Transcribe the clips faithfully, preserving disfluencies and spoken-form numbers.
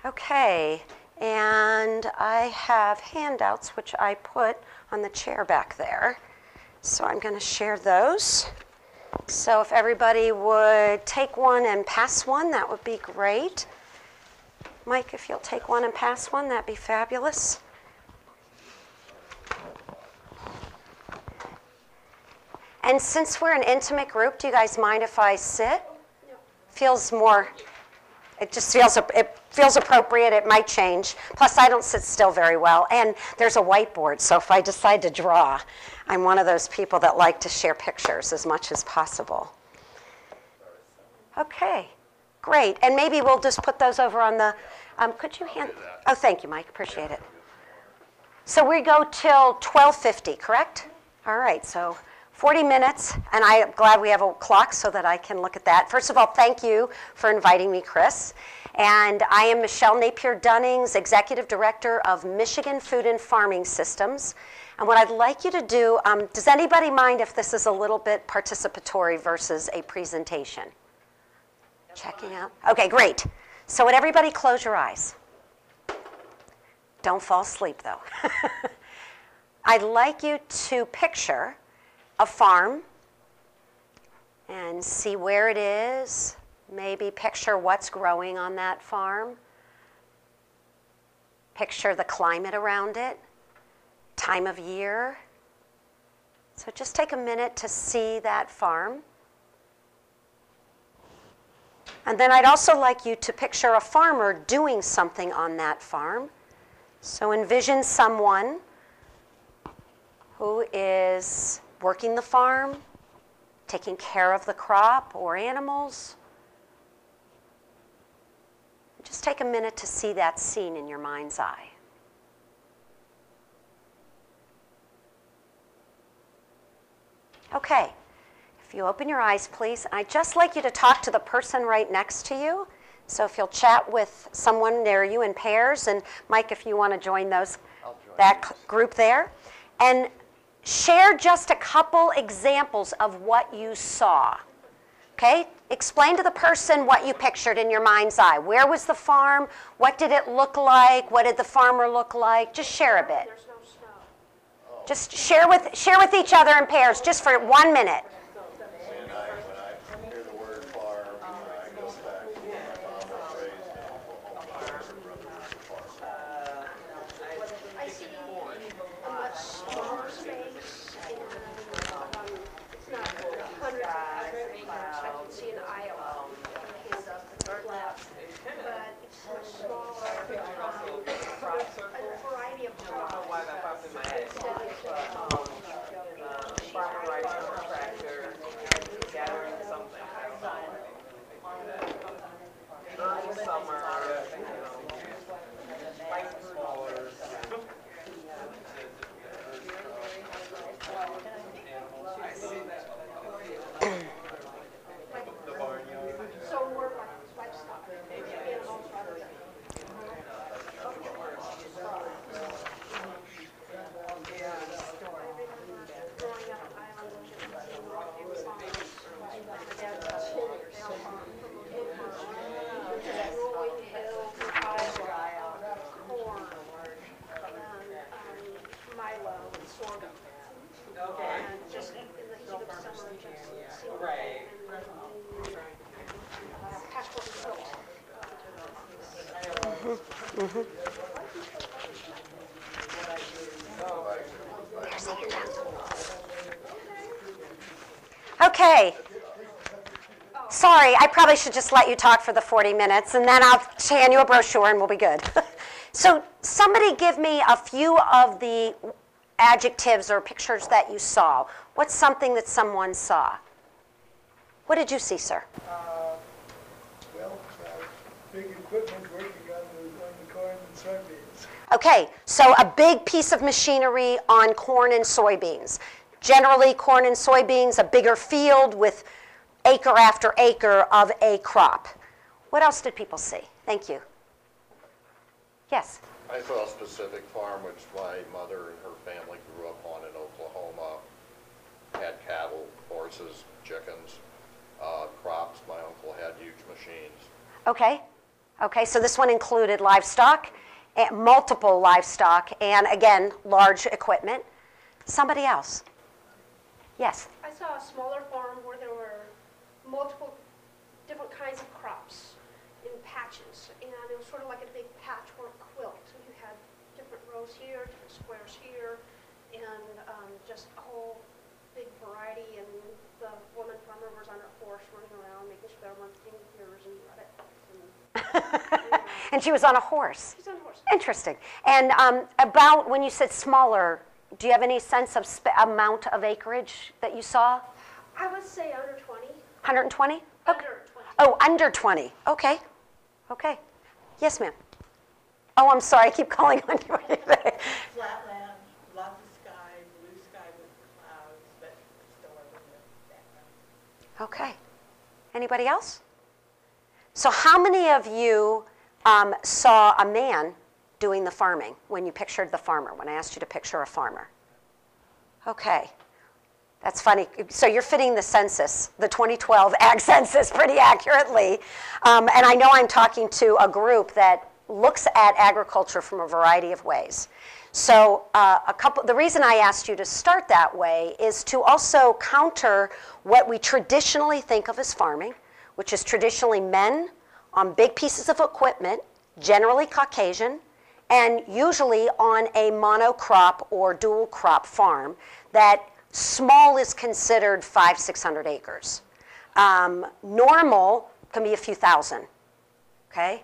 Okay, and I have handouts which I put on the chair back there. So I'm going to share those. So if everybody would take one and pass one, that would be great. Mike, if you'll take one and pass one, that'd be fabulous. And since we're an intimate group, do you guys mind if I sit? No. Feels more, it just feels, it feels appropriate. It might change. Plus, I don't sit still very well. And there's a whiteboard, so if I decide to draw, I'm one of those people that like to share pictures as much as possible. Okay, great. And maybe we'll just put those over on the, um, could you hand, oh, thank you, Mike, appreciate it. So we go till twelve fifty, correct? All right, so forty minutes, and I'm glad we have a clock so that I can look at that. First of all, thank you for inviting me, Chris. And I am Michelle Napier-Dunnings, Executive Director of Michigan Food and Farming Systems. And what I'd like you to do, um, does anybody mind if this is a little bit participatory versus a presentation? That's Checking fine. Out? Okay, great. So would everybody close your eyes? Don't fall asleep, though. I'd like you to picture a farm and see where it is. Maybe picture what's growing on that farm. Picture the climate around it, time of year. So just take a minute to see that farm. And then I'd also like you to picture a farmer doing something on that farm. So envision someone who is working the farm, taking care of the crop or animals. Just take a minute to see that scene in your mind's eye. Okay, if you open your eyes, please, I'd just like you to talk to the person right next to you. So if you'll chat with someone near you in pairs, and Mike, if you want to join those, join that you. Group there, and share just a couple examples of what you saw. Okay? Explain to the person what you pictured in your mind's eye. Where was the farm? What did it look like? What did the farmer look like? Just share a bit. There's no snow. Just share with share with each other in pairs, just for one minute. When I, when I hear the word farm, I go back to when my mom was raised in Oklahoma. Her brother was a farmer. I see a much smaller space, and um, it's not hundreds of acres. I can see an Iowa, but it's much smaller. Um, a variety of crops. Farmer riding on a tractor, gathering something. Early summer, you know, spice growers. So more like livestock, animals rather than. Growing up in Iowa, it was on my dad's dairy farm from rolling hills of Iowa, corn, and um, Milo and sorghum. And just in in the heat of summer, just seeing Right. and uh, pasture field. Okay. Sorry, I probably should just let you talk for the forty minutes, and then I'll hand you a brochure and we'll be good. So somebody give me a few of the adjectives or pictures that you saw. What's something that someone saw? What did you see, sir? Uh, well, uh, big equipment working on the, on the corn and soybeans. Okay, so a big piece of machinery on corn and soybeans. Generally, corn and soybeans, a bigger field with acre after acre of a crop. What else did people see? Thank you. Yes? I saw a specific farm which my mother and her family grew up on in Oklahoma. Had cattle, horses, chickens, uh, crops. My uncle had huge machines. Okay. Okay, so this one included livestock, and multiple livestock, and again, large equipment. Somebody else? Yes. I saw a smaller farm where there were multiple different kinds of crops in patches, and it was sort of like a big patchwork quilt. So you had different rows here, different squares here, and um, just a whole big variety. And the woman farmer was on her horse running around, making sure there weren't any deers and rabbits. And, And she was on a horse. she's on a horse. Interesting. And um, about when you said smaller, do you have any sense of sp- amount of acreage that you saw? I would say under twenty. one hundred twenty? Okay. Under twenty. Oh, under twenty. Okay. Okay. Yes, ma'am. Oh, I'm sorry. I keep calling on you. Flat land, lots of sky, blue sky with clouds, but still over the background. Okay. Anybody else? So how many of you um, saw a man doing the farming when you pictured the farmer, when I asked you to picture a farmer? Okay. That's funny. So you're fitting the census, the twenty twelve Ag Census, pretty accurately. Um, and I know I'm talking to a group that looks at agriculture from a variety of ways. So uh, a couple, the reason I asked you to start that way is to also counter what we traditionally think of as farming, which is traditionally men on big pieces of equipment, generally Caucasian, and usually on a monocrop or dual crop farm that small is considered five, six hundred acres. Um, normal can be a few thousand, okay?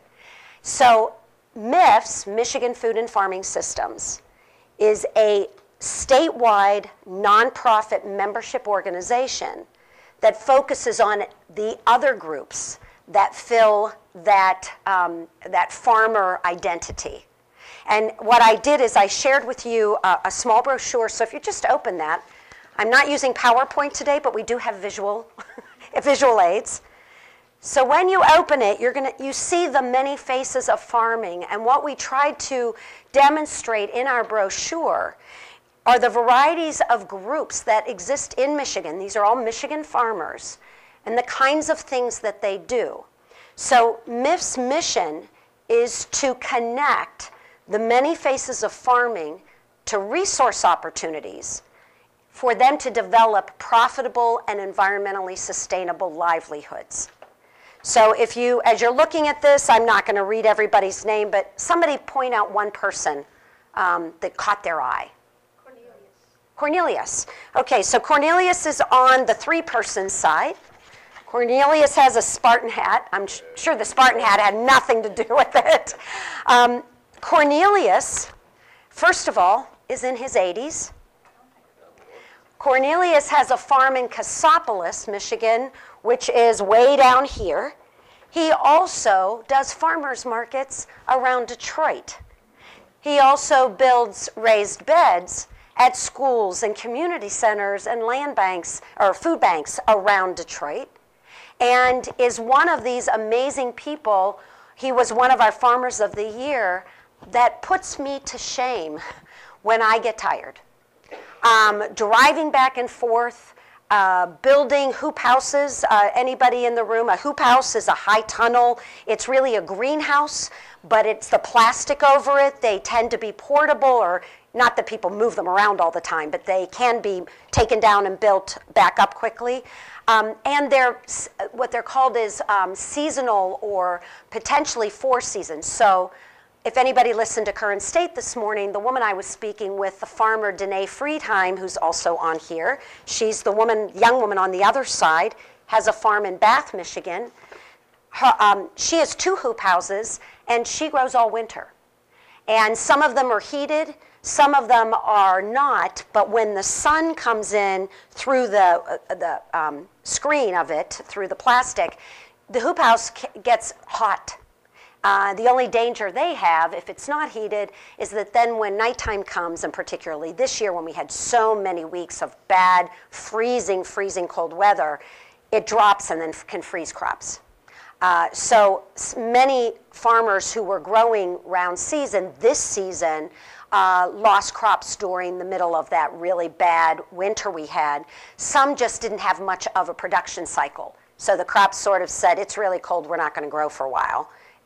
So M I F S, Michigan Food and Farming Systems, is a statewide nonprofit membership organization that focuses on the other groups that fill that, um, that farmer identity. And what I did is I shared with you a, a small brochure, so if you just open that, I'm not using PowerPoint today, but we do have visual, visual aids. So when you open it, you're gonna, you see the many faces of farming, and what we tried to demonstrate in our brochure are the varieties of groups that exist in Michigan. These are all Michigan farmers, and the kinds of things that they do. So M I F S mission is to connect the many faces of farming to resource opportunities for them to develop profitable and environmentally sustainable livelihoods. So if you, as you're looking at this, I'm not going to read everybody's name, but somebody point out one person um, that caught their eye. Cornelius. Cornelius. Okay, so Cornelius is on the three-person side. Cornelius has a Spartan hat. I'm sh- sure the Spartan hat had nothing to do with it. Um, Cornelius, first of all, is in his eighties. Cornelius has a farm in Cassopolis, Michigan, which is way down here. He also does farmers markets around Detroit. He also builds raised beds at schools and community centers and land banks or food banks around Detroit, and is one of these amazing people. He was one of our farmers of the year that puts me to shame when I get tired. Um, driving back and forth, uh, building hoop houses. Uh, anybody in the room? A hoop house is a high tunnel. It's really a greenhouse, but it's the plastic over it. They tend to be portable, or not that people move them around all the time, but they can be taken down and built back up quickly. Um, and they're, what they're called is um, seasonal or potentially four seasons. So if anybody listened to Current State this morning, the woman I was speaking with, the farmer Danae Friedheim, who's also on here, she's the woman, young woman on the other side, has a farm in Bath, Michigan. Her, um, she has two hoop houses, and she grows all winter. And some of them are heated, some of them are not, but when the sun comes in through the, uh, the um, screen of it, through the plastic, the hoop house gets hot. Uh, the only danger they have, if it's not heated, is that then when nighttime comes, and particularly this year when we had so many weeks of bad, freezing, freezing cold weather, it drops and then can freeze crops. Uh, so many farmers who were growing round season this season uh, lost crops during the middle of that really bad winter we had. Some just didn't have much of a production cycle. So the crops sort of said, it's really cold, we're not going to grow for a while.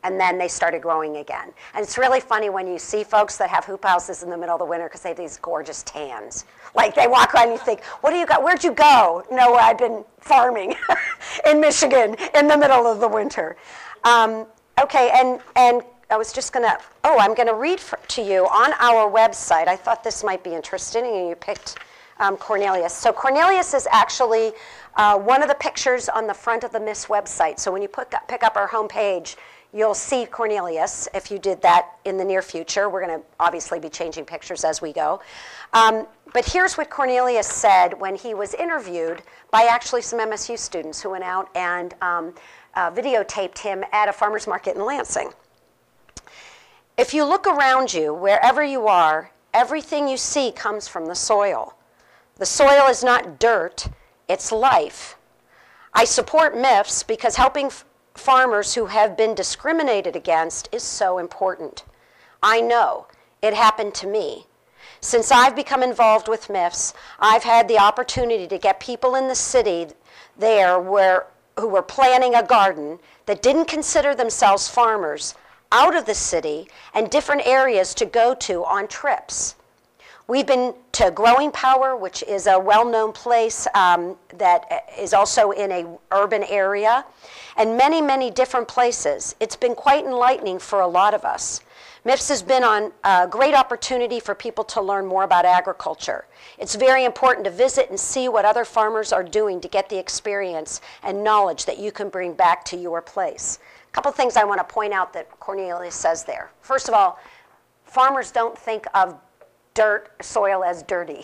And then they started growing again. And it's really funny when you see folks that have hoop houses in the middle of the winter because they have these gorgeous tans. Like they walk around and you think, what do you got? Where'd you go? No, I've been farming in Michigan in the middle of the winter. Um, okay, and, and I was just gonna, oh, I'm gonna read for, to you on our website. I thought this might be interesting, and you picked um, Cornelius. So Cornelius is actually uh, one of the pictures on the front of the Miss website. So when you pick up, pick up our homepage, you'll see Cornelius if you did that in the near future. We're going to obviously be changing pictures as we go. Um, but here's what Cornelius said when he was interviewed by actually some M S U students who went out and um, uh, videotaped him at a farmer's market in Lansing. If you look around you, wherever you are, everything you see comes from the soil. The soil is not dirt, it's life. I support M I F S because helping farmers who have been discriminated against is so important. I know. It happened to me. Since I've become involved with M I F S, I've had the opportunity to get people in the city there where, who were planting a garden that didn't consider themselves farmers out of the city and different areas to go to on trips. We've been to Growing Power, which is a well-known place um, that is also in an urban area, and many, many different places. It's been quite enlightening for a lot of us. M I F S has been on a great opportunity for people to learn more about agriculture. It's very important to visit and see what other farmers are doing to get the experience and knowledge that you can bring back to your place. A couple things I want to point out that Cornelius says there. First of all, farmers don't think of dirt, soil as dirty.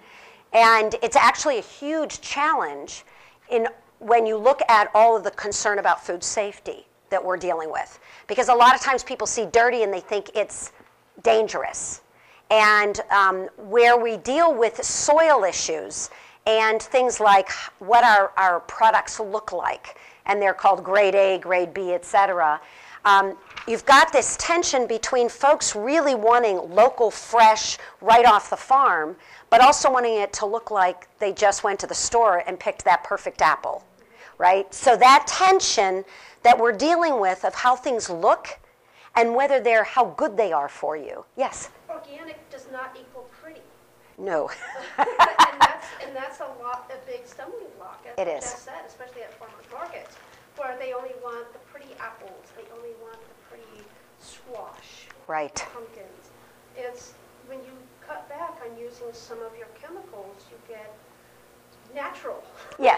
And it's actually a huge challenge in when you look at all of the concern about food safety that we're dealing with. Because a lot of times people see dirty and they think it's dangerous. And um, where we deal with soil issues and things like what our, our products look like, and they're called grade A, grade B, et cetera, um, you've got this tension between folks really wanting local, fresh, right off the farm, but also wanting it to look like they just went to the store and picked that perfect apple, right? So that tension that we're dealing with of how things look and whether they're, how good they are for you. Yes? Organic does not equal pretty. No. and, that's, and that's a lot, a big stumbling block, as It is. Jess said, especially at farmers markets, where they only want the pretty apples, they only want the pretty squash, Right. pumpkins. It's when you cut back on using some of your chemicals, you get natural. Yes.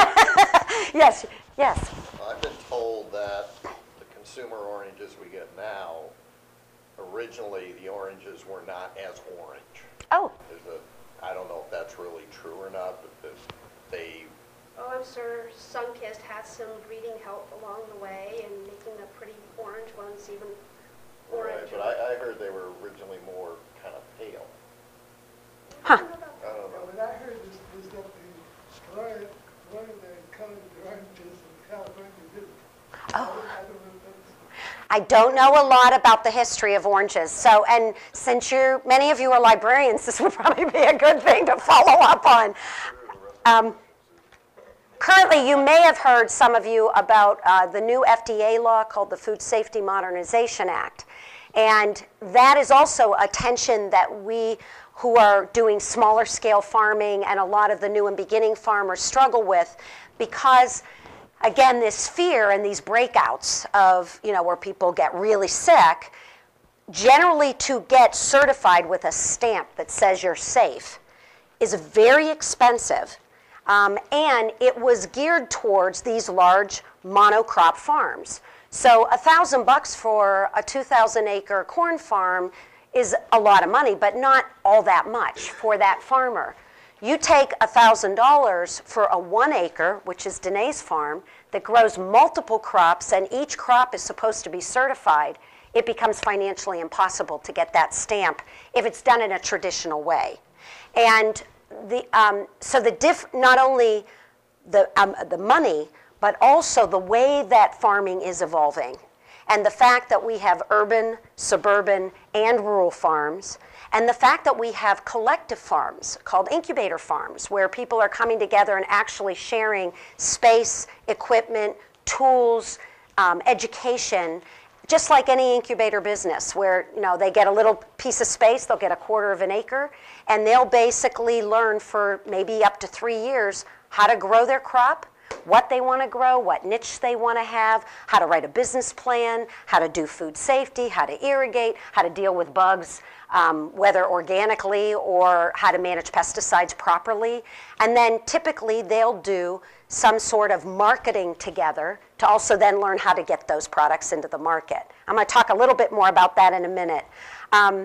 yes. Yes. I've been told that the consumer oranges we get now, originally the oranges were not as orange. Oh. There's a, I don't know if that's really true or not, but that they, Oh, I'm sure Sunkist has some breeding help along the way and making the pretty orange ones even right, orange. but I, I heard they were originally more kind of pale. Huh. I don't Yeah, know. but I heard this, this that the Florida, Florida colored the oranges and California didn't. Oh. I don't, I don't know if that's. I don't know a lot about the history of oranges. So, and since you, many of you are librarians, this would probably be a good thing to follow up on. Um, currently, you may have heard, some of you, about uh, the new F D A law called the Food Safety Modernization Act. And that is also a tension that we who are doing smaller scale farming and a lot of the new and beginning farmers struggle with, because again, this fear and these breakouts of, you know, where people get really sick, generally to get certified with a stamp that says you're safe is very expensive. Um, and it was geared towards these large monocrop farms. So a thousand bucks for a two thousand acre corn farm is a lot of money, but not all that much for that farmer. You take a thousand dollars for a one acre, which is Danae's farm, that grows multiple crops and each crop is supposed to be certified, it becomes financially impossible to get that stamp if it's done in a traditional way. And the, um, so the diff, not only the, um, the money, but also the way that farming is evolving. And the fact that we have urban, suburban, and rural farms, and the fact that we have collective farms called incubator farms, where people are coming together and actually sharing space, equipment, tools, um, education just like any incubator business where, you know, they get a little piece of space, they'll get a quarter of an acre, and they'll basically learn for maybe up to three years how to grow their crop, what they want to grow, what niche they want to have, how to write a business plan, how to do food safety, how to irrigate, how to deal with bugs, um, whether organically or how to manage pesticides properly. And then typically they'll do some sort of marketing together to also then learn how to get those products into the market. I'm going to talk a little bit more about that in a minute. Um,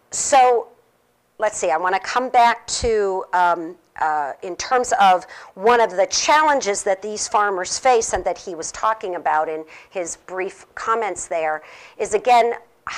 so let's see, I want to come back to, um, uh, in terms of one of the challenges that these farmers face and that he was talking about in his brief comments there, is again,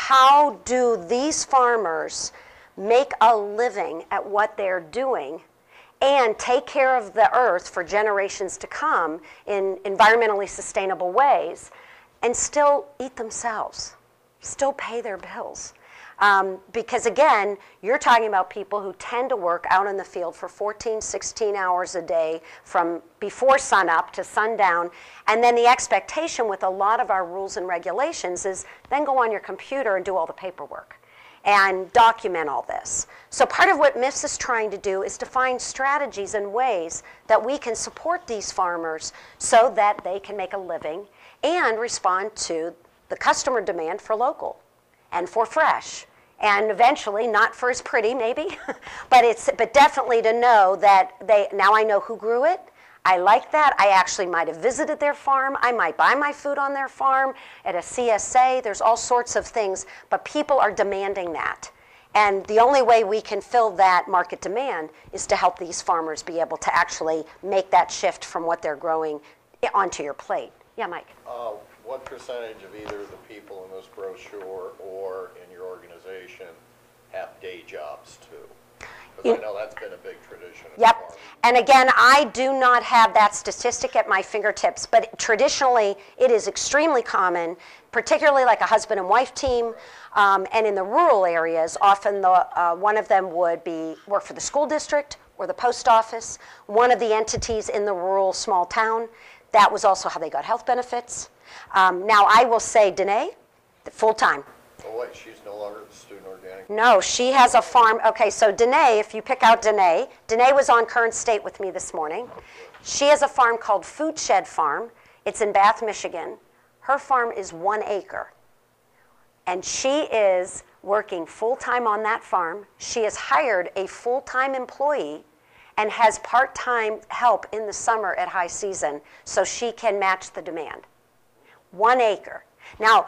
how do these farmers make a living at what they're doing and take care of the earth for generations to come in environmentally sustainable ways and still eat themselves, still pay their bills? Um, because again, you're talking about people who tend to work out in the field for fourteen, sixteen hours a day from before sunup to sundown, and then the expectation with a lot of our rules and regulations is then go on your computer and do all the paperwork and document all this. So part of what M I F S is trying to do is to find strategies and ways that we can support these farmers so that they can make a living and respond to the customer demand for local and for fresh. And eventually, not for as pretty maybe, but it's but definitely to know that they, now I know who grew it. I like that. I actually might have visited their farm. I might buy my food on their farm at a C S A. There's all sorts of things, but people are demanding that. And the only way we can fill that market demand is to help these farmers be able to actually make that shift from what they're growing onto your plate. Yeah, Mike? Uh, what percentage of either the people in this brochure or in your organization have day jobs too? Because I know that's been a big tradition. Yep. And again, I do not have that statistic at my fingertips, but traditionally it is extremely common, particularly like a husband and wife team, um, and in the rural areas, often the, uh, one of them would be work for the school district or the post office, one of the entities in the rural small town. That was also how they got health benefits. Um, now I will say, Danae, full-time. Oh wait, she's no longer the student organic? No, she has a farm. Okay, so Danae, if you pick out Danae, Danae was on Current State with me this morning. She has a farm called Food Shed Farm. It's in Bath, Michigan. Her farm is one acre. And she is working full-time on that farm. She has hired a full-time employee and has part-time help in the summer at high season so she can match the demand. One acre. Now,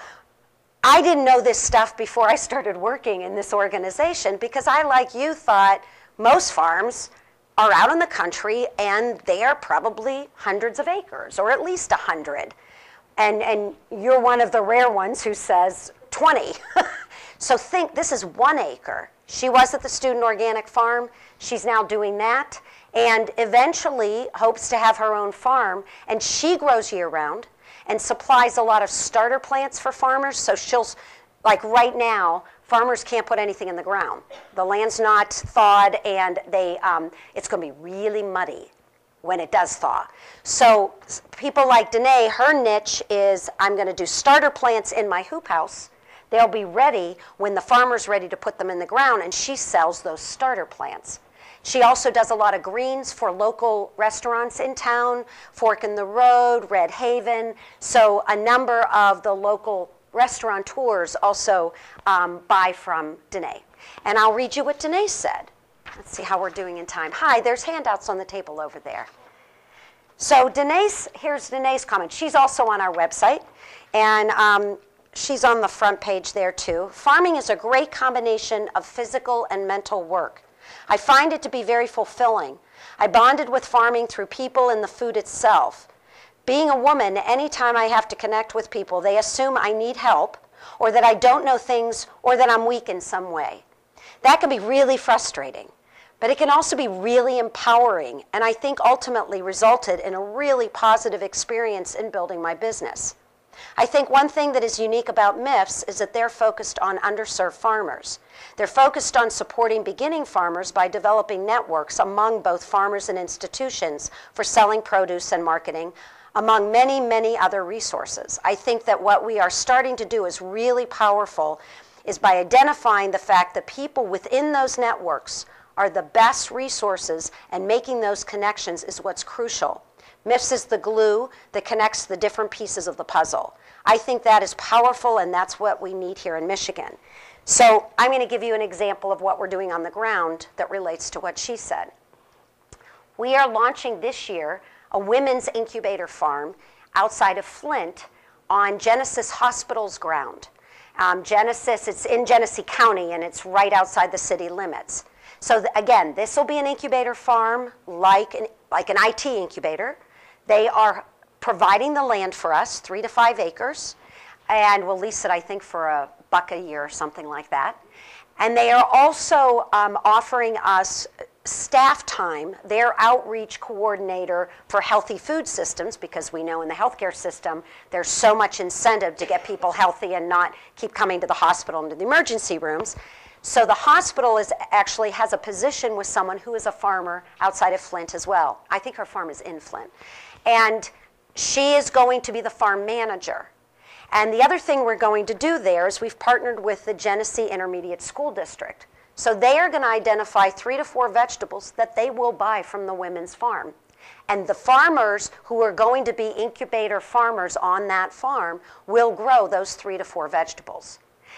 I didn't know this stuff before I started working in this organization because I, like you, thought most farms are out in the country and they are probably hundreds of acres, or at least a hundred. And, and you're one of the rare ones who says twenty. So think, this is one acre. She was at the Student Organic Farm. She's now doing that, and eventually hopes to have her own farm. And she grows year-round and supplies a lot of starter plants for farmers. So she'll, like right now, farmers can't put anything in the ground. The land's not thawed, and they, um, it's going to be really muddy when it does thaw. So people like Danae, her niche is, I'm going to do starter plants in my hoop house. They'll be ready when the farmer's ready to put them in the ground, and she sells those starter plants. She also does a lot of greens for local restaurants in town, Fork in the Road, Red Haven. So a number of the local restaurateurs also um, buy from Danae. And I'll read you what Danae said. Let's see how we're doing in time. Hi, there's handouts on the table over there. So Danae's, here's Danae's comment. She's also on our website, and um, she's on the front page there too. Farming is a great combination of physical and mental work. I find it to be very fulfilling. I bonded with farming through people and the food itself. Being a woman, anytime I have to connect with people, they assume I need help, or that I don't know things, or that I'm weak in some way. That can be really frustrating, but it can also be really empowering, and I think ultimately resulted in a really positive experience in building my business. I think one thing that is unique about M I F S is that they're focused on underserved farmers. They're focused on supporting beginning farmers by developing networks among both farmers and institutions for selling produce and marketing among many, many other resources. I think that what we are starting to do is really powerful, is by identifying the fact that people within those networks are the best resources, and making those connections is what's crucial. M I F S is the glue that connects the different pieces of the puzzle. I think that is powerful, and that's what we need here in Michigan. So I'm going to give you an example of what we're doing on the ground that relates to what she said. We are launching this year a women's incubator farm outside of Flint on Genesis Hospital's ground. Um, Genesis, it's in Genesee County, and it's right outside the city limits. So th again, this will be an incubator farm like an, like an I T incubator. They are providing the land for us, three to five acres, and we'll lease it, I think, for a buck a year or something like that. And they are also um, offering us staff time, their outreach coordinator for healthy food systems, because we know in the healthcare system there's so much incentive to get people healthy and not keep coming to the hospital and to the emergency rooms. So the hospital is actually has a position with someone who is a farmer outside of Flint as well. I think her farm is in Flint. And she is going to be the farm manager. And the other thing we're going to do there is we've partnered with the Genesee Intermediate School District. So they are going to identify three to four vegetables that they will buy from the women's farm. And the farmers who are going to be incubator farmers on that farm will grow those three to four vegetables.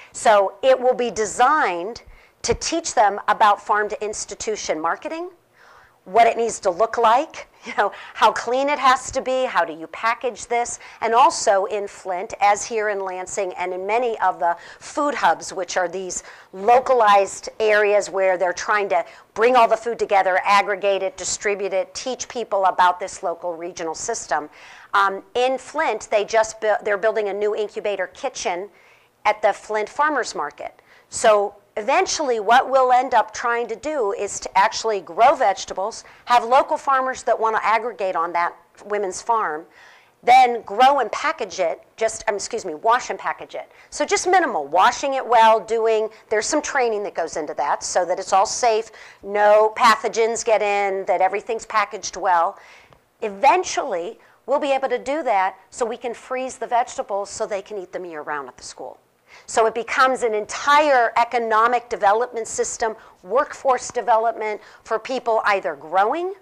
So it will be designed to teach them about farm to institution marketing, what it needs to look like, you know, how clean it has to be, how do you package this, and also in Flint, as here in Lansing, and in many of the food hubs, which are these localized areas where they're trying to bring all the food together, aggregate it, distribute it, teach people about this local regional system. Um, in Flint, they just bu they're building a new incubator kitchen at the Flint Farmers Market. So eventually what we'll end up trying to do is to actually grow vegetables, have local farmers that want to aggregate on that women's farm, then grow and package it, just, um, excuse me, wash and package it. So just minimal, washing it well, doing, there's some training that goes into that so that it's all safe, no pathogens get in, that everything's packaged well. Eventually, we'll be able to do that so we can freeze the vegetables so they can eat them year round at the school. So it becomes an entire economic development system, workforce development for people either growing,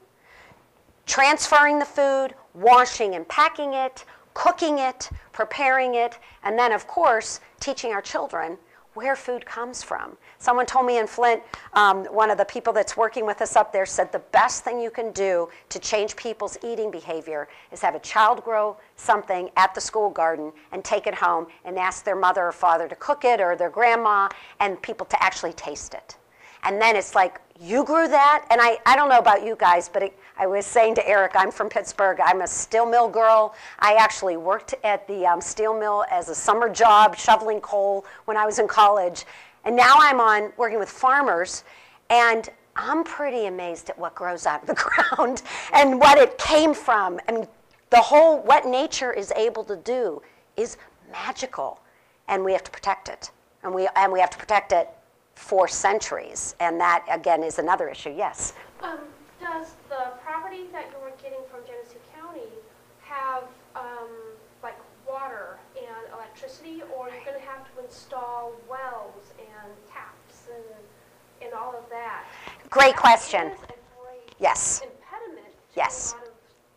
transferring the food, washing and packing it, cooking it, preparing it, and then, of course, teaching our children where food comes from. Someone told me in Flint, um, one of the people that's working with us up there said the best thing you can do to change people's eating behavior is have a child grow something at the school garden and take it home and ask their mother or father to cook it, or their grandma, and people to actually taste it. And then it's like, you grew that? And I, I don't know about you guys, but it, I was saying to Eric, I'm from Pittsburgh. I'm a steel mill girl. I actually worked at the um, steel mill as a summer job, shoveling coal when I was in college. And now I'm on working with farmers, and I'm pretty amazed at what grows out of the ground and what it came from. I mean, the whole, what nature is able to do is magical, and we have to protect it. And we, and we have to protect it for centuries, and that, again, is another issue. Yes? Um, does the property that you were getting from Genesee County have um, like water and electricity, or are you going to have to install wells and taps and, and all of that? Great question. That is a great Yes. impediment to Yes. a lot of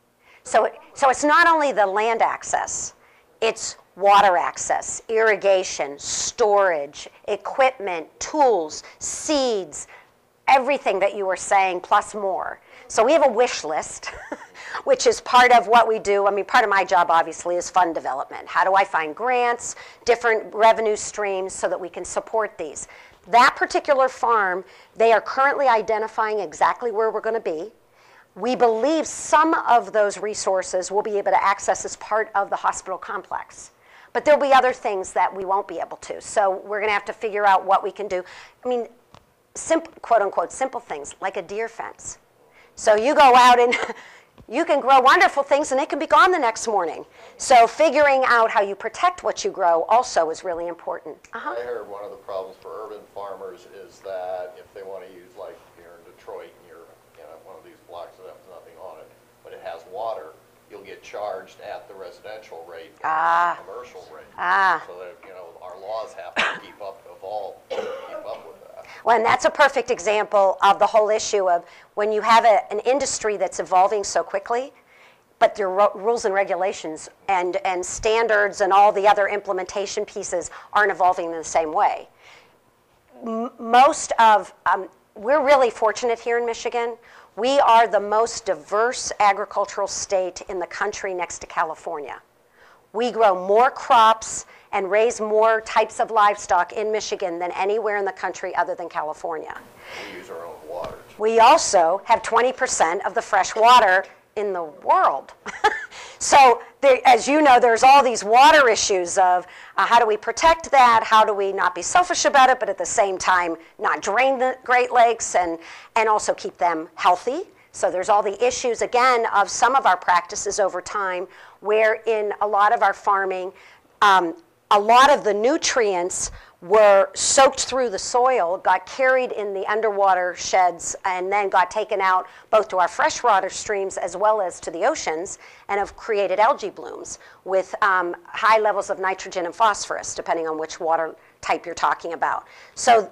So, it, so it's not only the land access, it's water access, irrigation, storage, equipment, tools, seeds, everything that you were saying, plus more. So we have a wish list, which is part of what we do. I mean, part of my job, obviously, is fund development. How do I find grants, different revenue streams so that we can support these? That particular farm, they are currently identifying exactly where we're going to be. We believe some of those resources we'll be able to access as part of the hospital complex. But there'll be other things that we won't be able to. So we're going to have to figure out what we can do. I mean, simple, quote unquote, simple things like a deer fence. So you go out and you can grow wonderful things and it can be gone the next morning. So figuring out how you protect what you grow also is really important. Uh-huh. I heard one of the problems for urban farmers is that if they want to use, like here in Detroit, and you're, you know, one of these blocks that has nothing on it, but it has water, you'll get charged at the residential rate, Ah. commercial rate. Ah. So that, you know, our laws have to keep up, evolve, to keep up with that. Well, and that's a perfect example of the whole issue of when you have a, an industry that's evolving so quickly, but their ro- rules and regulations and, and standards and all the other implementation pieces aren't evolving in the same way. M- most of, um, we're really fortunate here in Michigan. We are the most diverse agricultural state in the country next to California. We grow more crops and raise more types of livestock in Michigan than anywhere in the country other than California. We use our own water. We also have twenty percent of the fresh water in the world. So there, as you know, there's all these water issues of uh, how do we protect that, how do we not be selfish about it, but at the same time not drain the Great Lakes and, and also keep them healthy. So there's all the issues, again, of some of our practices over time where in a lot of our farming, um, a lot of the nutrients were soaked through the soil, got carried in the underwater sheds, and then got taken out both to our freshwater streams as well as to the oceans, and have created algae blooms with um, high levels of nitrogen and phosphorus, depending on which water type you're talking about. So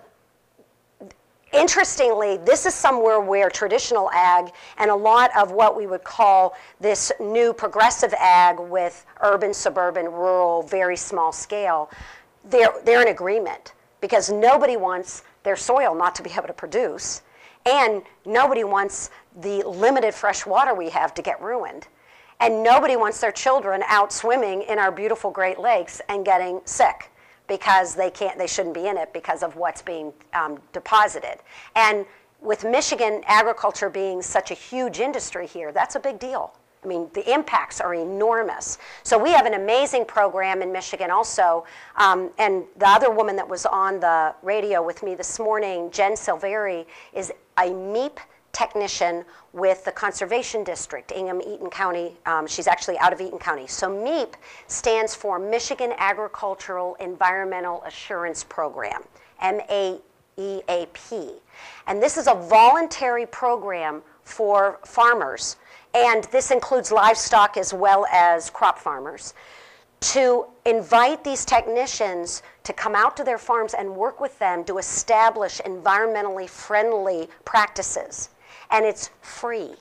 interestingly, this is somewhere where traditional ag and a lot of what we would call this new progressive ag with urban, suburban, rural, very small scale, they're, they're in agreement because nobody wants their soil not to be able to produce, and nobody wants the limited fresh water we have to get ruined. And nobody wants their children out swimming in our beautiful Great Lakes and getting sick because they can't, they shouldn't be in it because of what's being um, deposited. And with Michigan agriculture being such a huge industry here, that's a big deal. I mean, the impacts are enormous. So we have an amazing program in Michigan also. Um, and the other woman that was on the radio with me this morning, Jen Silveri, is a M E P technician with the Conservation District, Ingham-Eaton County. Um, she's actually out of Eaton County. So M E P stands for Michigan Agricultural Environmental Assurance Program, M A E A P. And this is a voluntary program for farmers, and this includes livestock as well as crop farmers, to invite these technicians to come out to their farms and work with them to establish environmentally friendly practices. And it's free.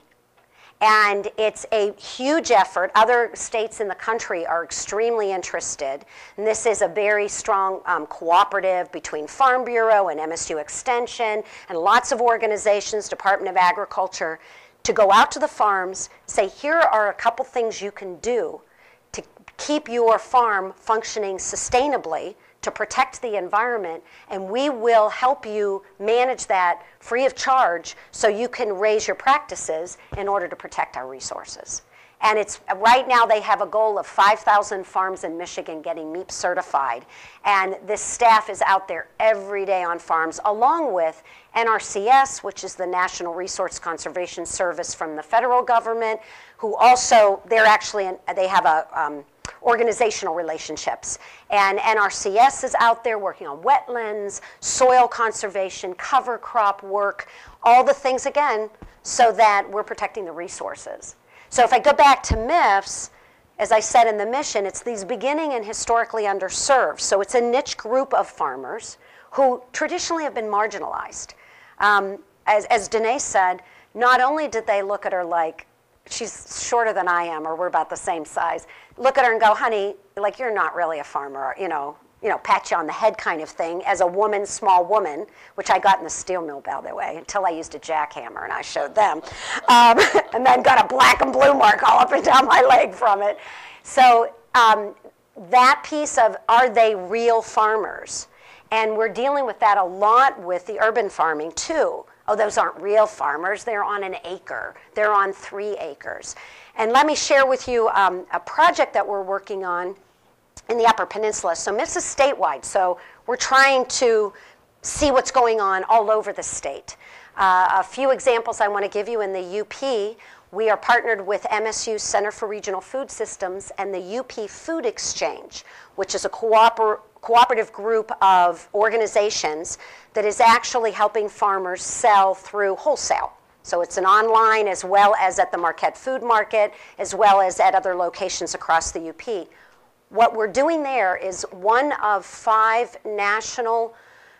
And it's a huge effort. Other states in the country are extremely interested. And this is a very strong um, cooperative between Farm Bureau and M S U Extension and lots of organizations, Department of Agriculture, to go out to the farms, say, here are a couple things you can do to keep your farm functioning sustainably, to protect the environment, and we will help you manage that free of charge so you can raise your practices in order to protect our resources. And it's right now they have a goal of five thousand farms in Michigan getting M E P certified. And this staff is out there every day on farms, along with N R C S, which is the National Resource Conservation Service from the federal government, who also, they're actually, in, they have a um, organizational relationships. And N R C S is out there working on wetlands, soil conservation, cover crop work, all the things, again, so that we're protecting the resources. So if I go back to M I F S, as I said in the mission, it's these beginning and historically underserved. So it's a niche group of farmers who traditionally have been marginalized. Um, as, as Danae said, not only did they look at her like, she's shorter than I am, or we're about the same size, look at her and go, honey, like you're not really a farmer, you know, you know, pat you on the head kind of thing, as a woman, small woman, which I got in the steel mill, by the way, until I used a jackhammer and I showed them. Um, and then got a black and blue mark all up and down my leg from it. So um, that piece of, are they real farmers? And we're dealing with that a lot with the urban farming too. Oh, those aren't real farmers. They're on an acre. They're on three acres. And let me share with you um, a project that we're working on in the Upper Peninsula. So M I F S is statewide, so we're trying to see what's going on all over the state. Uh, a few examples I want to give you in the U P. We are partnered with M S U Center for Regional Food Systems and the U P Food Exchange, which is a cooper cooperative group of organizations that is actually helping farmers sell through wholesale. So it's an online as well as at the Marquette Food Market, as well as at other locations across the U P. What we're doing there is one of five national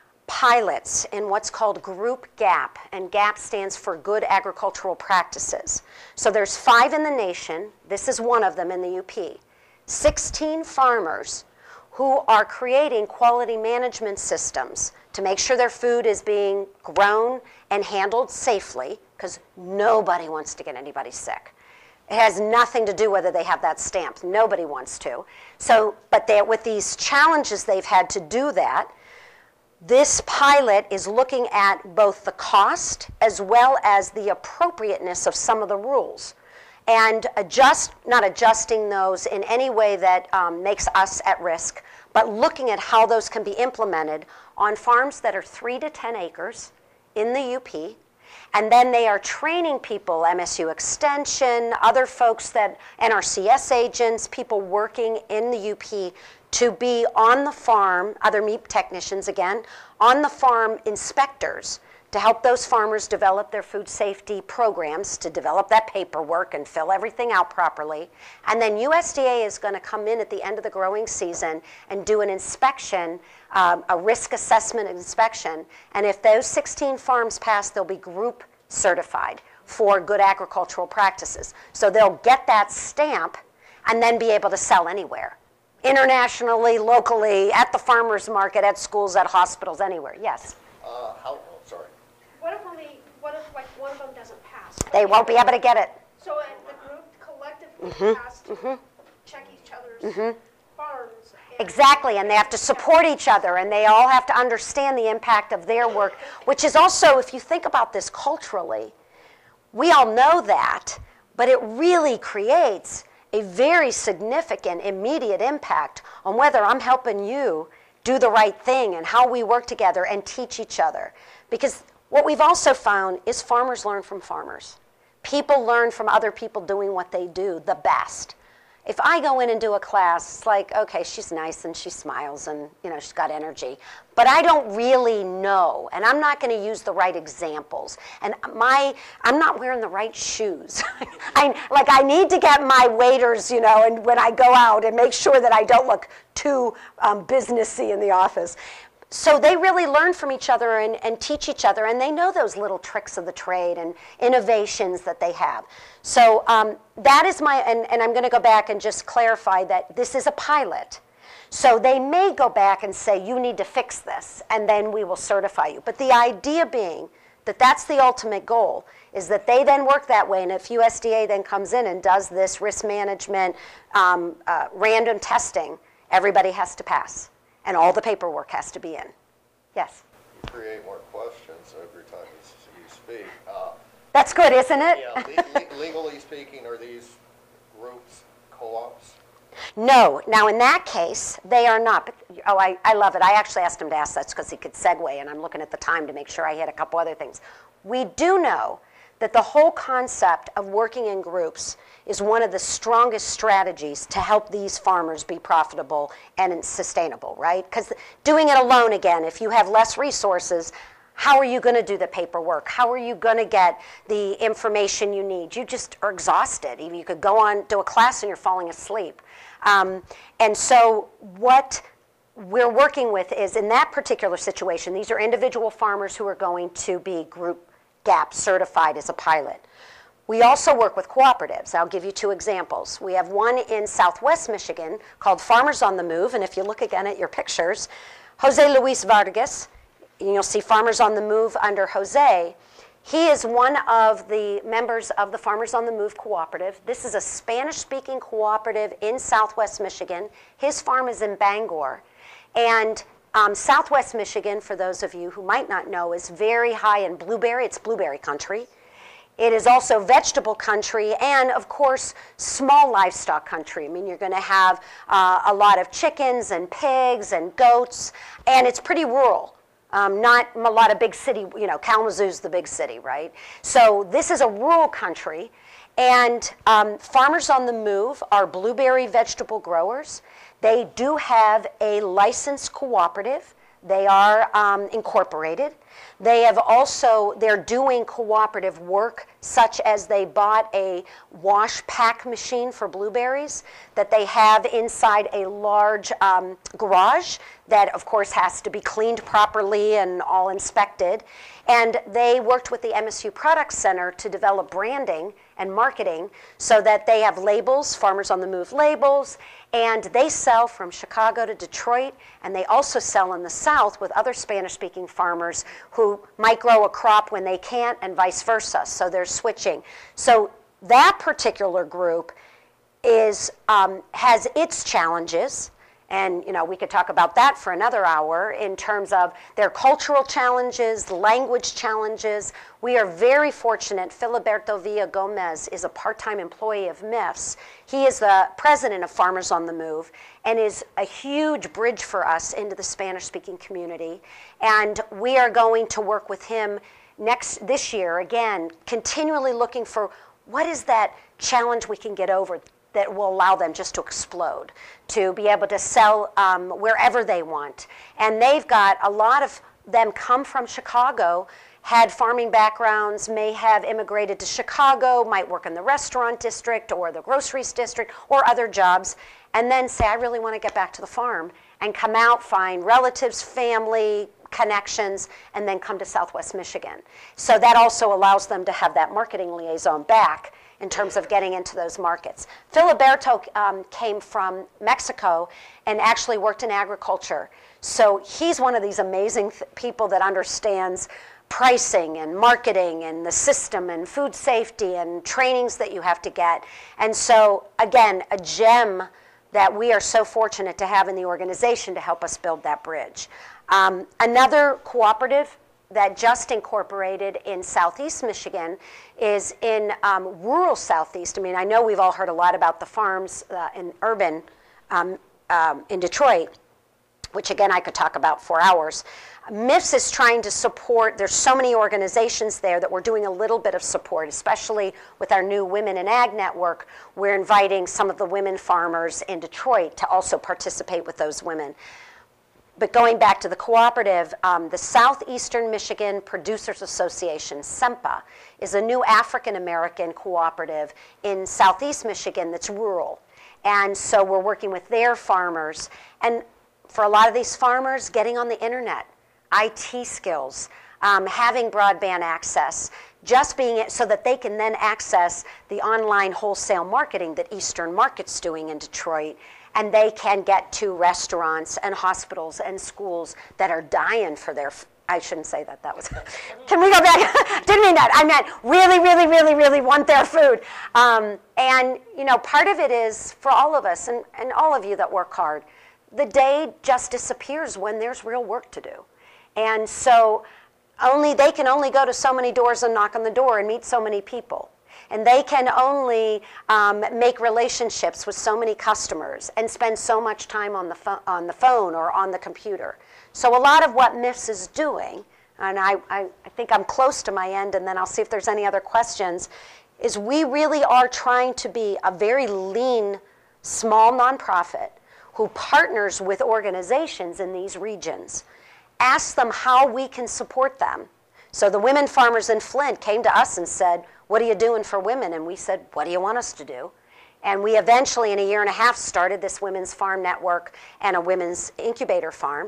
pilots in what's called Group GAP, and GAP stands for Good Agricultural Practices. So there's five in the nation. This is one of them in the U P. sixteen farmers who are creating quality management systems to make sure their food is being grown and handled safely, because nobody wants to get anybody sick. It has nothing to do whether they have that stamp. Nobody wants to. So, but they, with these challenges they've had to do that, this pilot is looking at both the cost as well as the appropriateness of some of the rules, and adjust, not adjusting those in any way that um, makes us at risk, but looking at how those can be implemented on farms that are three to ten acres in the U P. And then they are training people, M S U Extension, other folks that, N R C S agents, people working in the U P to be on the farm, other meat technicians again, on the farm inspectors to help those farmers develop their food safety programs, to develop that paperwork and fill everything out properly. And then U S D A is going to come in at the end of the growing season and do an inspection, um, a risk assessment inspection. And if those sixteen farms pass, they'll be group certified for good agricultural practices. So they'll get that stamp and then be able to sell anywhere. Internationally, locally, at the farmer's market, at schools, at hospitals, anywhere. Yes? Uh, how, oh, sorry. What if only, what if like one of them doesn't pass? They won't be able to get it. So uh, the group collectively Mm-hmm. has to check each other's farms. and- Exactly, and they have to support each other, and they all have to understand the impact of their work, which is also, if you think about this culturally, we all know that, but it really creates a very significant immediate impact on whether I'm helping you do the right thing and how we work together and teach each other. Because what we've also found is farmers learn from farmers. People learn from other people doing what they do the best. If I go in and do a class, it's like, okay, she's nice and she smiles and, you know, she's got energy, but I don't really know, and I'm not going to use the right examples, and my, I'm not wearing the right shoes. I, like, I need to get my waders, you know, and when I go out and make sure that I don't look too um, businessy in the office. So they really learn from each other and, and teach each other, and they know those little tricks of the trade and innovations that they have. So um, that is my, and, and I'm going to go back and just clarify that this is a pilot. So they may go back and say, you need to fix this, and then we will certify you. But the idea being that that's the ultimate goal, is that they then work that way, and if U S D A then comes in and does this risk management, um, uh, random testing, everybody has to pass. And all the paperwork has to be in. Yes? You create more questions every time you, s- you speak. Uh, That's good, isn't it? yeah, le- le- legally speaking, are these groups co-ops? No. Now, in that case, they are not. But, oh, I, I love it. I actually asked him to ask that because he could segue, and I'm looking at the time to make sure I hit a couple other things. We do know that the whole concept of working in groups is one of the strongest strategies to help these farmers be profitable and sustainable, right? Because doing it alone, again, if you have less resources, how are you going to do the paperwork? How are you going to get the information you need? You just are exhausted. Even you could go on, do a class, and you're falling asleep. Um, and so what we're working with is, in that particular situation, these are individual farmers who are going to be group GAP certified as a pilot. We also work with cooperatives. I'll give you two examples. We have one in Southwest Michigan called Farmers on the Move, and if you look again at your pictures, Jose Luis Vargas, and you'll see Farmers on the Move under Jose. He is one of the members of the Farmers on the Move cooperative. This is a Spanish-speaking cooperative in Southwest Michigan. His farm is in Bangor. And um, Southwest Michigan, for those of you who might not know, is very high in blueberry. It's blueberry country. It is also vegetable country and, of course, small livestock country. I mean, you're going to have uh, a lot of chickens and pigs and goats, and it's pretty rural. Um, not a lot of big city, you know, Kalamazoo's the big city, right? So this is a rural country, and um, Farmers on the Move are blueberry vegetable growers. They do have a licensed cooperative They are um, incorporated. They have also, they're doing cooperative work, such as they bought a wash pack machine for blueberries that they have inside a large um, garage that, of course, has to be cleaned properly and all inspected. And they worked with the M S U Product Center to develop branding and marketing so that they have labels, Farmers on the Move labels, and they sell from Chicago to Detroit, and they also sell in the South with other Spanish-speaking farmers who might grow a crop when they can't and vice versa, so they're switching. So that particular group is, um, has its challenges, and you know, we could talk about that for another hour in terms of their cultural challenges, language challenges. We are very fortunate. Filiberto Villa Gomez is a part-time employee of M I F S. He is the president of Farmers on the Move and is a huge bridge for us into the Spanish-speaking community. And we are going to work with him next this year, again, continually looking for what is that challenge we can get over that will allow them just to explode, to be able to sell um, wherever they want. And they've got a lot of them come from Chicago, had farming backgrounds, may have immigrated to Chicago, might work in the restaurant district or the groceries district or other jobs, and then say, I really want to get back to the farm, and come out, find relatives, family, connections, and then come to Southwest Michigan. So that also allows them to have that marketing liaison back in terms of getting into those markets. Filiberto um, came from Mexico and actually worked in agriculture. So he's one of these amazing th- people that understands pricing and marketing and the system and food safety and trainings that you have to get. And so, again, a gem that we are so fortunate to have in the organization to help us build that bridge. Um, another cooperative that just incorporated in Southeast Michigan is in um, rural Southeast. I mean, I know we've all heard a lot about the farms uh, in urban, um, um, in Detroit, which again I could talk about for hours. M I F S is trying to support, there's so many organizations there that we're doing a little bit of support, especially with our new Women in Ag Network. We're inviting some of the women farmers in Detroit to also participate with those women. But going back to the cooperative, um, the Southeastern Michigan Producers Association, SEMPA, is a new African-American cooperative in Southeast Michigan that's rural. And so we're working with their farmers. And for a lot of these farmers, getting on the internet, I T skills, um, having broadband access, just being it so that they can then access the online wholesale marketing that Eastern Market's doing in Detroit, and they can get to restaurants and hospitals and schools that are dying for their, f- I shouldn't say that, that was, can we go back? Didn't mean that, I meant really, really, really, really want their food. Um, and, you know, part of it is for all of us, and, and all of you that work hard, the day just disappears when there's real work to do. And so only they can only go to so many doors and knock on the door and meet so many people. And they can only um, make relationships with so many customers and spend so much time on the, pho- on the phone or on the computer. So a lot of what M I F S is doing, and I, I, I think I'm close to my end, and then I'll see if there's any other questions, is we really are trying to be a very lean, small nonprofit who partners with organizations in these regions. Ask them how we can support them. So the women farmers in Flint came to us and said, what are you doing for women? And we said, what do you want us to do? And we eventually, in a year and a half, started this women's farm network and a women's incubator farm.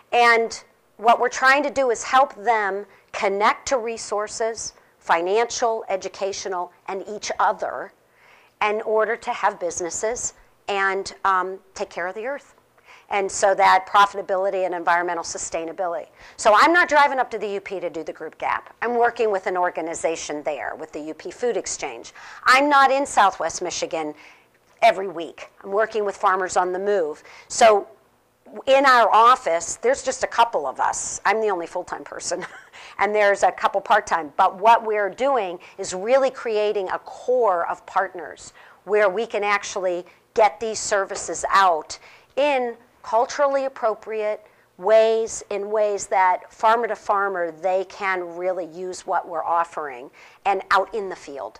And what we're trying to do is help them connect to resources, financial, educational, and each other in order to have businesses and um, take care of the earth. And so that profitability and environmental sustainability. So I'm not driving up to the U P to do the group gap. I'm working with an organization there, with the U P Food Exchange. I'm not in Southwest Michigan every week. I'm working with Farmers on the Move. So in our office, there's just a couple of us. I'm the only full-time person, and there's a couple part-time. But what we're doing is really creating a core of partners where we can actually get these services out in culturally appropriate ways, in ways that farmer to farmer, they can really use what we're offering and out in the field.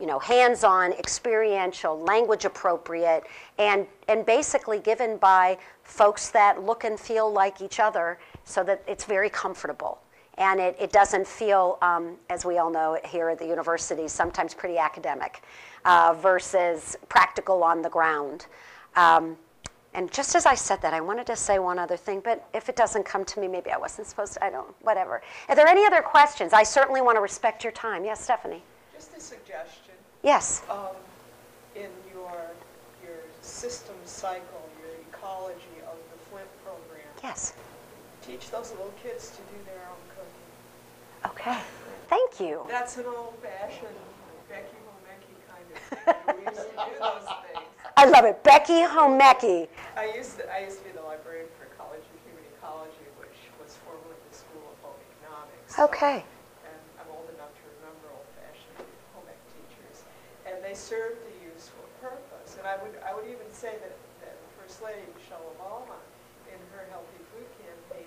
you know, hands-on, experiential, language appropriate, and, and basically given by folks that look and feel like each other so that it's very comfortable. And it, it doesn't feel, um, as we all know here at the university, sometimes pretty academic uh, versus practical on the ground. Um, and just as I said that, I wanted to say one other thing, but if it doesn't come to me, maybe I wasn't supposed to, I don't, whatever. Are there any other questions? I certainly want to respect your time. Yes, Stephanie? Just a suggestion. Yes. Um, in your, your system cycle, your ecology of the Flint program, Yes. teach those little kids to do their own cooking. Okay. Thank you. That's an old-fashioned Becky Homecki kind of thing. We used to do those things. I love it. Becky Homecki. I used to, I used to be the librarian for College of Human Ecology, which was formerly the School of Home Economics. Okay. And I'm old enough to remember old-fashioned home ec teachers. And they served a useful purpose. And I would, I would even say that, that First Lady Michelle Obama, in her Healthy Food campaign,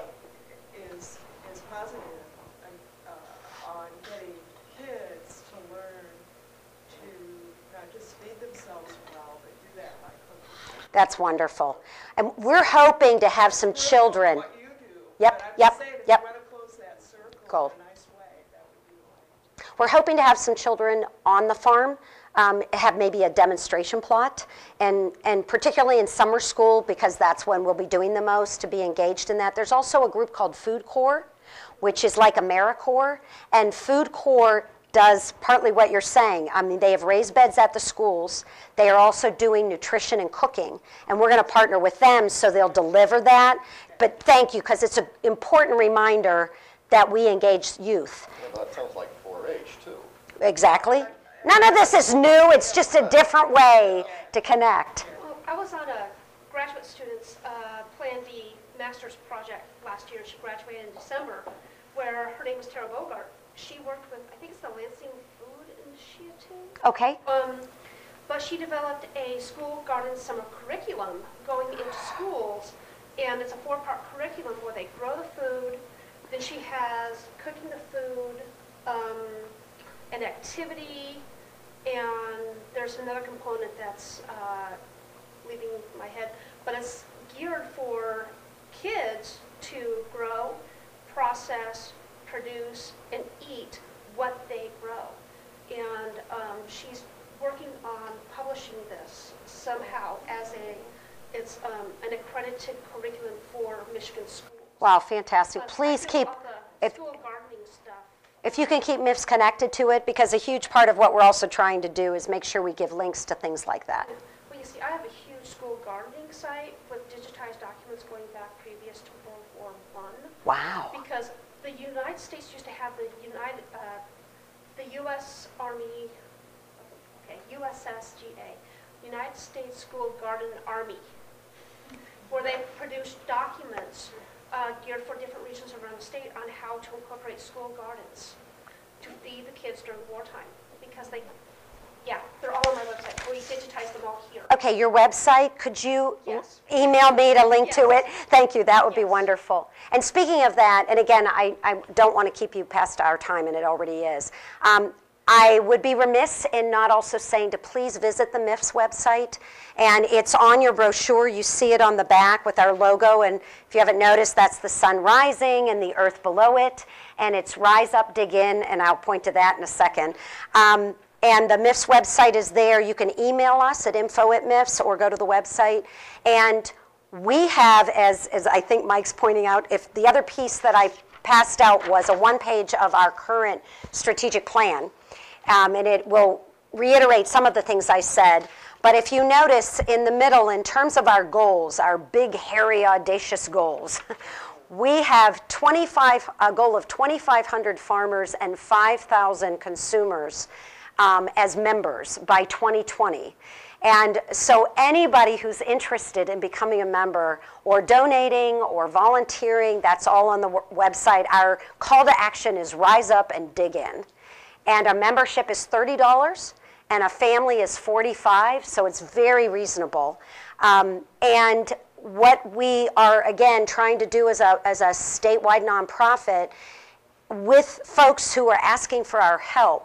is, is positive uh, on getting kids to learn to not just feed themselves well, but do that by cooking. That's wonderful. And we're hoping to have some children. What you do. Yep, but I'm yep, just saying, if yep. you want to close that circle Cool. in a nice way, that would be like. We're hoping to have some children on the farm, um, have maybe a demonstration plot, and, and particularly in summer school, because that's when we'll be doing the most, to be engaged in that. There's also a group called Food Corps, which is like AmeriCorps, and Food Corps does partly what you're saying. I mean, they have raised beds at the schools. They are also doing nutrition and cooking, and we're going to partner with them so they'll deliver that. But thank you, because it's an important reminder that we engage youth. Well, that sounds like four H too. Exactly. None of this is new. It's just a different way to connect. Well, I was on a graduate student's uh, Plan D master's project last year. She graduated in December, where her name was Tara Bogart. She worked with, I think it's the Lansing Food Initiative. Okay. Um, but she developed a school garden summer curriculum going into schools, and it's a four-part curriculum where they grow the food, then she has cooking the food, um, an activity, and there's another component that's uh, leaving my head, but it's geared for kids to grow, process, produce, and eat what they grow. And um, she's working on publishing this somehow as a, it's um, an accredited curriculum for Michigan schools. Wow, fantastic. But I Please think keep, all the if, school gardening stuff. if you can keep M I F S connected to it, because a huge part of what we're also trying to do is make sure we give links to things like that. Well, you see, I have a huge school gardening site with digitized documents going back previous to World War One. Wow. Because the United States used to have the United, uh, the U S Army, okay, U S S G A, United States School Garden Army, where they produced documents uh, geared for different regions around the state on how to incorporate school gardens to feed the kids during wartime. Because they, yeah, they're all on my website. We digitize them all here. Okay, your website, could you Yes. email me to link to it? Yes. Thank you, that would be Yes. wonderful. And speaking of that, and again, I, I don't want to keep you past our time, and it already is. Um, I would be remiss in not also saying to please visit the M I F S website. And it's on your brochure. You see it on the back with our logo. And if you haven't noticed, that's the sun rising and the earth below it. And it's Rise Up, Dig In, and I'll point to that in a second. Um, and the M I F S website is there. You can email us at info at M I F S or go to the website. And we have, as, as I think Mike's pointing out, if the other piece that I passed out was a one page of our current strategic plan. Um, and it will reiterate some of the things I said. But if you notice in the middle, in terms of our goals, our big, hairy, audacious goals, we have twenty-five, a goal of twenty-five hundred farmers and five thousand consumers um, as members by twenty twenty. And so anybody who's interested in becoming a member or donating or volunteering, that's all on the w- website. Our call to action is Rise Up and Dig In. And a membership is thirty dollars, and a family is forty-five dollars, so it's very reasonable. Um, and what we are, again, trying to do as a, as a statewide nonprofit with folks who are asking for our help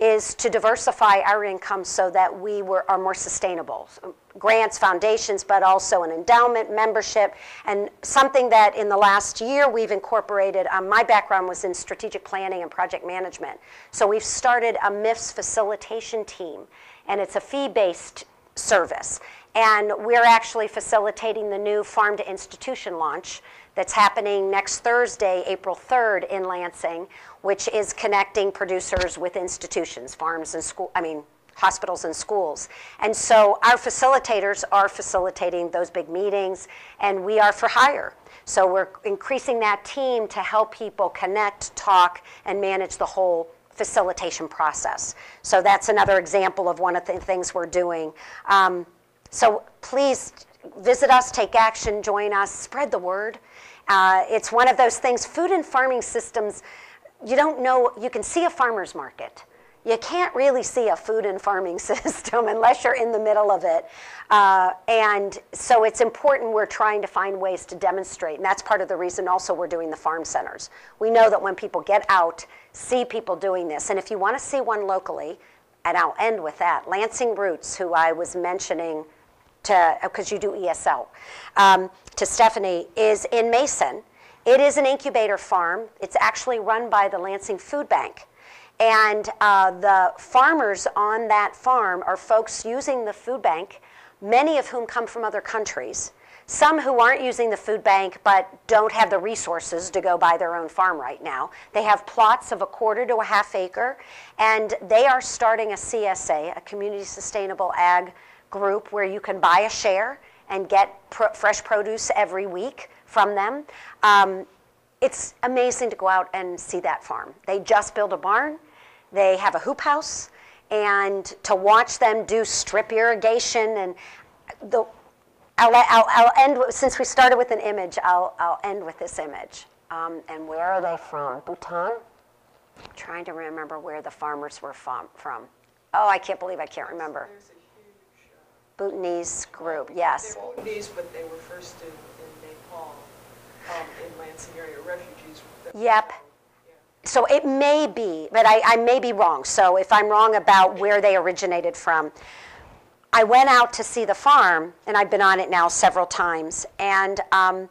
is to diversify our income so that we were, are more sustainable. So grants, foundations, but also an endowment, membership, and something that in the last year we've incorporated. Um, my background was in strategic planning and project management. So we've started a M I F S facilitation team, and it's a fee-based service. And we're actually facilitating the new Farm to Institution launch that's happening next Thursday, April third in Lansing, which is connecting producers with institutions, farms and school, I mean, hospitals and schools. And so our facilitators are facilitating those big meetings, and we are for hire. So we're increasing that team to help people connect, talk, and manage the whole facilitation process. So that's another example of one of the things we're doing. Um, so please visit us, take action, join us, spread the word. Uh, it's one of those things, food and farming systems, you don't know, you can see a farmer's market. You can't really see a food and farming system unless you're in the middle of it. Uh, and so it's important we're trying to find ways to demonstrate. And that's part of the reason also we're doing the farm centers. We know that when people get out, see people doing this. And if you want to see one locally, and I'll end with that, Lansing Roots, who I was mentioning to, because you do E S L, um, to Stephanie, is in Mason. It is an incubator farm. It's actually run by the Lansing Food Bank. And uh, the farmers on that farm are folks using the food bank, many of whom come from other countries. Some who aren't using the food bank but don't have the resources to go buy their own farm right now. They have plots of a quarter to a half acre, and they are starting a C S A, a Community Sustainable Ag group, where you can buy a share and get pro fresh produce every week from them. Um, It's amazing to go out and see that farm. They just built a barn. They have a hoop house. And to watch them do strip irrigation and the, I'll, I'll, I'll end, since we started with an image, I'll, I'll end with this image. Um, and where are they from? Bhutan? I'm trying to remember where the farmers were from. from. Oh, I can't believe I can't remember. There's a huge, uh, Bhutanese group, yes. they're Bhutanese, but they were first in, in Nepal, um, in Lansing area, refugees. that- Yep. Yeah. So it may be, but I, I may be wrong. So if I'm wrong about where they originated from, I went out to see the farm, and I've been on it now several times, and um,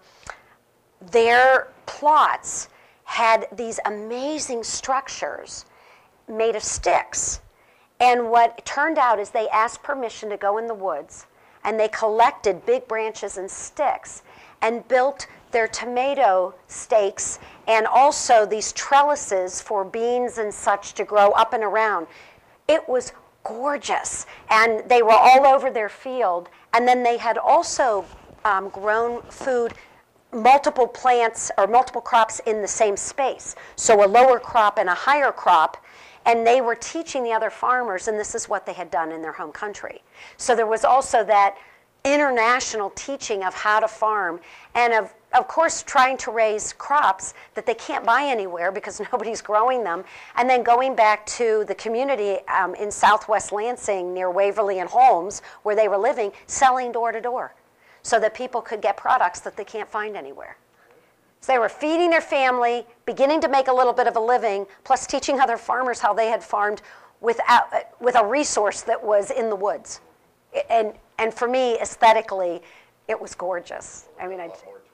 their plots had these amazing structures made of sticks. And what turned out is they asked permission to go in the woods, and they collected big branches and sticks and built their tomato stakes and also these trellises for beans and such to grow up and around. It was gorgeous, and they were all over their field. And then they had also um, grown food, multiple plants or multiple crops in the same space. So a lower crop and a higher crop. And they were teaching the other farmers, and this is what they had done in their home country. So there was also that international teaching of how to farm, and of, of course trying to raise crops that they can't buy anywhere because nobody's growing them, and then going back to the community um, in Southwest Lansing near Waverly and Holmes, where they were living, selling door to door so that people could get products that they can't find anywhere. So they were feeding their family, beginning to make a little bit of a living, plus teaching other farmers how they had farmed without, with a resource that was in the woods. And, and for me, aesthetically, it was gorgeous. I mean, I. A lot more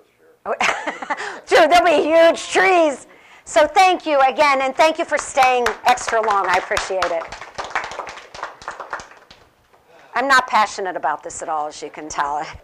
twigs this year. True, there'll be huge trees. So thank you again, and thank you for staying extra long. I appreciate it. I'm not passionate about this at all, as you can tell.